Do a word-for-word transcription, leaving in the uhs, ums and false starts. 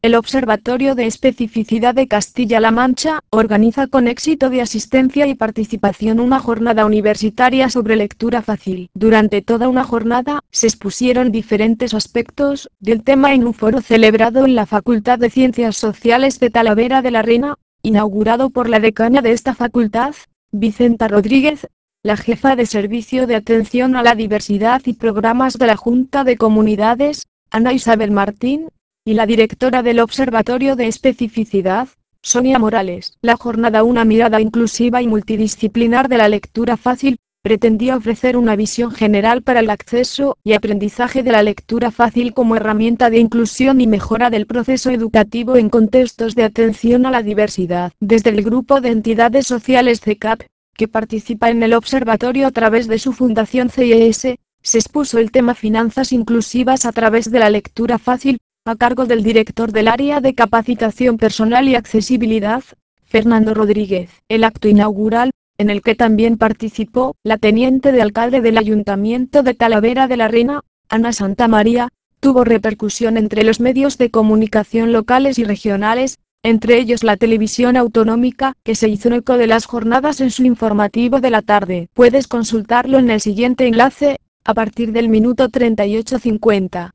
El Observatorio de Especificidad de Castilla-La Mancha organiza con éxito de asistencia y participación una jornada universitaria sobre lectura fácil. Durante toda una jornada, se expusieron diferentes aspectos del tema en un foro celebrado en la Facultad de Ciencias Sociales de Talavera de la Reina, inaugurado por la decana de esta facultad, Vicenta Rodríguez, la jefa de Servicio de Atención a la Diversidad y Programas de la Junta de Comunidades, Ana Isabel Martín, y la directora del Observatorio de Especificidad, Sonia Morales. La jornada Una mirada inclusiva y multidisciplinar de la lectura fácil, pretendía ofrecer una visión general para el acceso y aprendizaje de la lectura fácil como herramienta de inclusión y mejora del proceso educativo en contextos de atención a la diversidad. Desde el grupo de entidades sociales C E C A P, que participa en el observatorio a través de su fundación C I E S, se expuso el tema Finanzas inclusivas a través de la lectura fácil, a cargo del director del área de capacitación personal y accesibilidad, Fernando Rodríguez. El acto inaugural, en el que también participó la teniente de alcalde del Ayuntamiento de Talavera de la Reina, Ana Santamaría, tuvo repercusión entre los medios de comunicación locales y regionales, entre ellos la televisión autonómica, que se hizo eco de las jornadas en su informativo de la tarde. Puedes consultarlo en el siguiente enlace, a partir del minuto treinta y ocho cincuenta.